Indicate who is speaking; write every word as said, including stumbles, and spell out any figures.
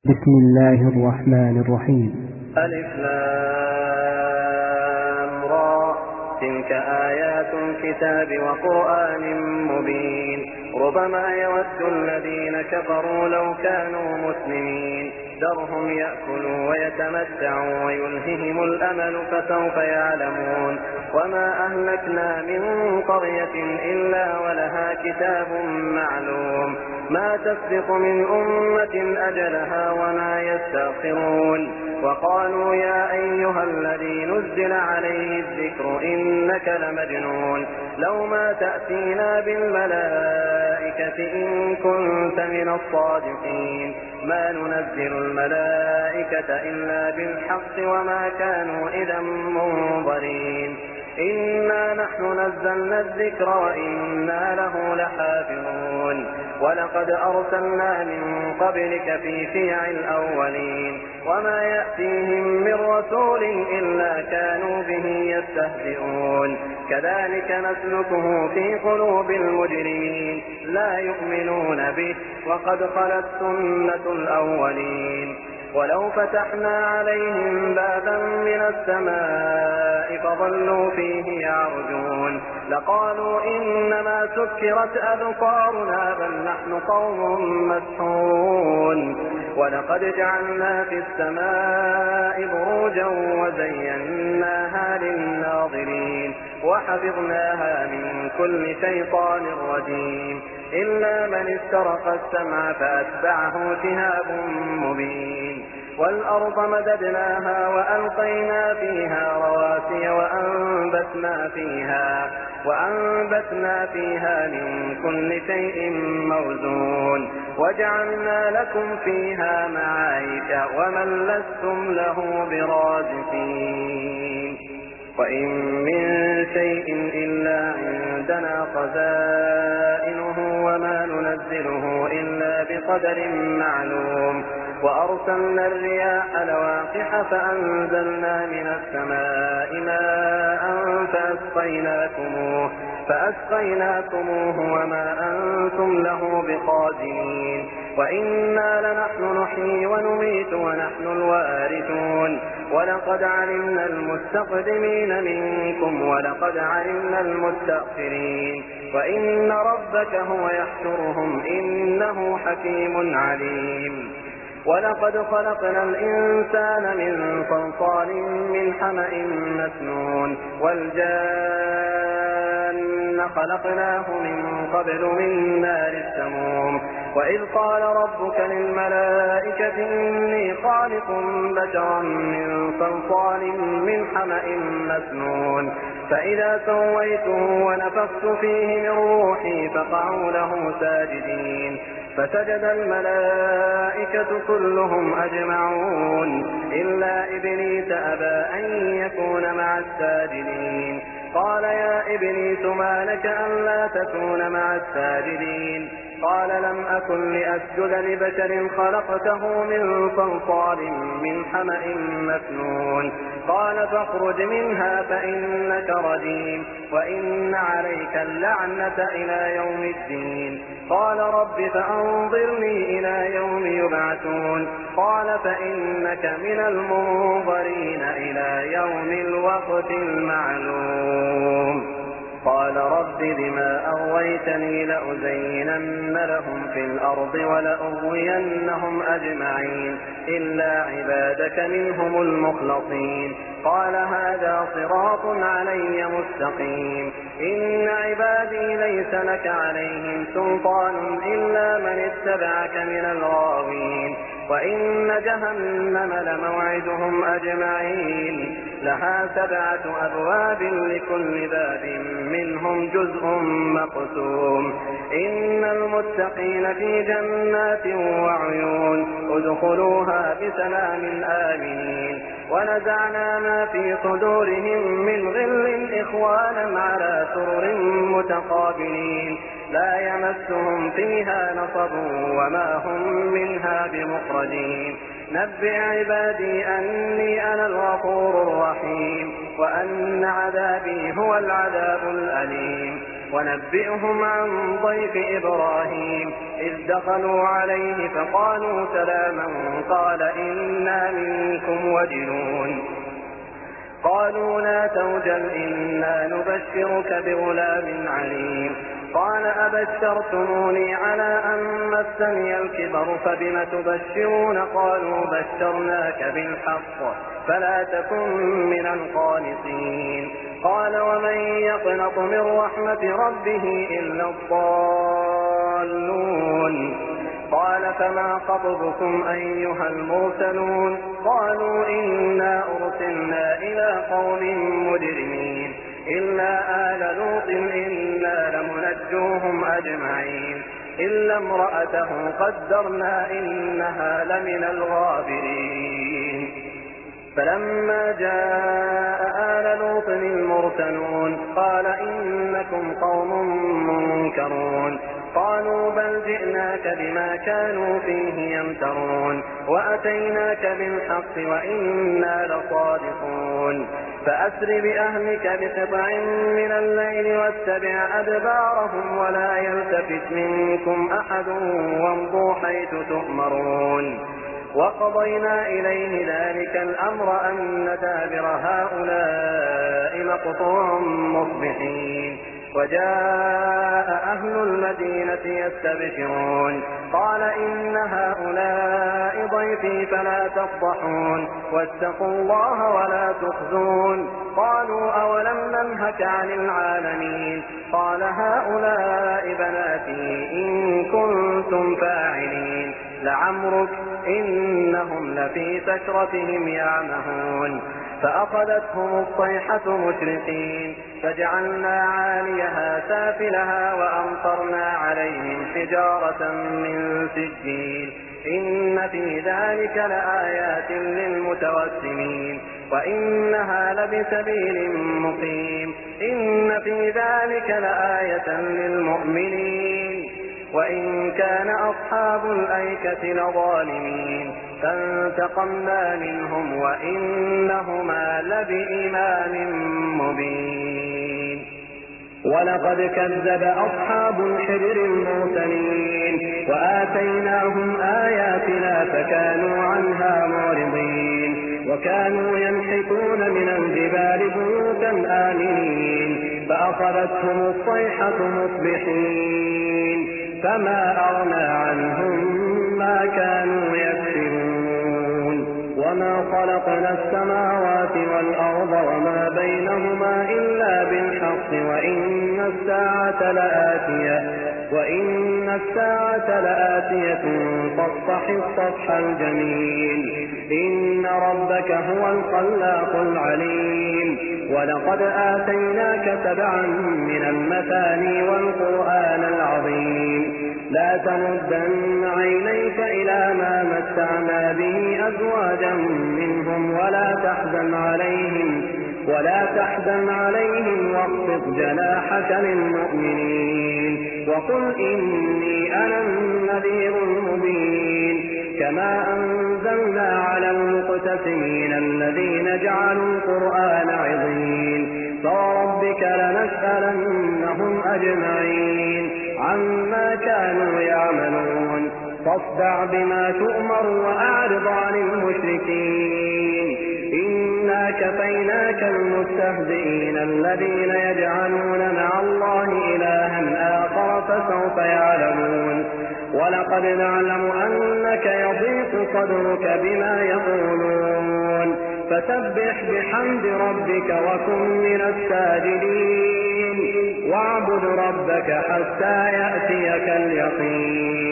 Speaker 1: بسم الله الرحمن الرحيم.
Speaker 2: ألف لام را تلك آيات الكتاب وقرآن مبين ربما يود الذين كفروا لو كانوا مسلمين ذرهم يأكلوا ويتمتعوا ويلههم الأمل فسوف يعلمون وما أهلكنا من قرية إلا ولها كتاب معلوم ما تسبق من أمة أجلها وما يستأخرون وقالوا يا أيها الذي نزل عليه الذكر إنك لمجنون لو ما تأتينا بالملائكة إن كنت من الصادقين ما ننزل الملائكة إلا بالحق وما كانوا إذا منظرين إنا نحن نزلنا الذكر وإنا له لحافظون ولقد أرسلنا من قبلك في شيع الأولين وما يأتيهم من رسول إلا كانوا به يستهزئون كذلك نسلكه في قلوب المجرمين لا يؤمنون به وقد خلت سنة الأولين ولو فتحنا عليهم بابا من السماء فظلوا فيه يعرجون لقالوا إنما سكرت أبصارنا بل نحن قوم مسحورون ولقد جعلنا في السماء بروجا وزيناها للناظرين وحفظناها من كل شيطان رجيم إلا من استرق السمع فأتبعه شهاب مبين والأرض مددناها وألقينا فيها رواسي وأنبتنا فيها وأنبتنا فيها من كل شيء موزون وجعلنا لكم فيها معايش ومن لستم له برازقين وإن من شيء إلا عندنا خزائنه وما ننزله إلا بقدر معلوم وأرسلنا الرياح لواقح فأنزلنا من السماء ماء فأسقيناكموه, فأسقيناكموه وما أنتم له بخازنين وإنا لنحن نحيي ونميت ونحن الوارثون ولقد علمنا المستقدمين منكم ولقد علمنا المستأخرين وإن ربك هو يحشرهم إنه حكيم عليم ولقد خلقنا الإنسان من صلصال من حمأ مسنون والجان خلقناه من قبل من نار السموم وإذ قال ربك للملائكة إني خالق بشرا من صلصال من حمأ مسنون فإذا سويته ونفخت فيه من روحي فقعوا له ساجدين فسجد الملائكة كلهم أجمعون إلا إبليس أبى أن يكون مع الساجدين قال يا إبليس ما لك ألا تكون مع الساجدين قال لم أكن لأسجد لبشر خلقته من صلصال من حمأ مسنون قال فاخرج منها فإنك رجيم وإن عليك اللعنة إلى يوم الدين قال رب فأنظرني إلى يوم يبعثون قال فإنك من المنظرين إلى يوم الوقت المعلوم قال رب بما أغويتني لأزينن لهم في الأرض ولأغوينهم أجمعين إلا عبادك منهم المخلصين قال هذا صراط علي مستقيم إن عبادي ليس لك عليهم سلطان إلا من اتبعك من الغاوين وإن جهنم لموعدهم أجمعين لها سبعة أبواب لكل باب منهم جزء مقسوم إن المتقين في جنات وعيون ادخلوها بسلام آمنين ونزعنا ما في صدورهم من غل إخوانا على سرر متقابلين لا يمسهم فيها نصب وما هم منها بمخرجين نبئ عبادي أني أنا الغفور الرحيم وأن عذابي هو العذاب الأليم ونبئهم عن ضيف إبراهيم إذ دخلوا عليه فقالوا سلاما قال إنا منكم وجلون قالوا لا توجل إنا نبشرك بغلام عليم قال أبشرتموني على أن مسني الكبر فبم تبشرون قالوا بشرناك بالحق فلا تكن من القانطين قال ومن يقنط من رحمة ربه إلا الضالون قال فما خطبكم أيها المرسلون قالوا إنا أرسلنا إلى قوم مجرمين إلا آل لوط إنا لمنجوهم أجمعين إلا امرأته قدرنا إنها لمن الغابرين فلما جاء آل لوط المرسلون قال إنكم قوم منكرون قالوا بل جئناك بما كانوا فيه يمترون وأتيناك بالحق وإنا لصادقون فأسر بأهلك بقطع من الليل واتبع أدبارهم ولا يلتفت منكم أحد وامضوا حيث تؤمرون وقضينا إليه ذلك الأمر أن دابر هؤلاء مقطوع مصبحين وجاء أهل المدينة يستبشرون قال إن هؤلاء ضيفي فلا تفضحون واتقوا الله ولا تخزون قالوا أولم ننهك عن العالمين قال هؤلاء بناتي إن كنتم فاعلين لعمرك إنهم لفي سكرتهم يعمهون فأخذتهم الصيحة مشرقين فجعلنا عاليها سافلها وأمطرنا عليهم حجارة من سجيل إن في ذلك لآيات للمتوسمين وإنها لبسبيل مقيم إن في ذلك لآية للمؤمنين وإن كان أصحاب الأيكة لظالمين فانتقمنا منهم وإنهما لبإمام مبين ولقد كذب أصحاب الحجر المرسلين وآتيناهم آياتنا فكانوا عنها معرضين وكانوا ينحتون من الجبال بيوتا آمنين فأخذتهم الصيحة مصبحين فما أغنى عنهم ما كانوا يكسبون وما خلقنا السماوات والأرض وما بينهما إلا بالحق وإن الساعة لآتية وإن الساعة لآتية فاصفح الصفح الجميل إن ربك هو الخلاق العليم ولقد آتيناك سبعا من المثاني والقرآن العظيم لا تمدن عينيك إلى ما متعنا به أزواجا منهم ولا تحزن عليهم ولا تحزن عليهم واخفض جناحك للمؤمنين وقل إني أنا النذير المبين كما أنزلنا على المقتسمين الذين جعلوا القرآن عظيم فوربك لنسألنهم أجمعين عما كانوا يعملون فاصدع بما تؤمر وأعرض عن المشركين إنا كفيناك المستهزئين الذين يجعلون مع الله إلها آخر فسوف يعلمون ولقد نعلم أنك يضيق صدرك بما يقولون فسبح بحمد ربك وكن من الساجدين واعبد ربك حتى يأتيك اليقين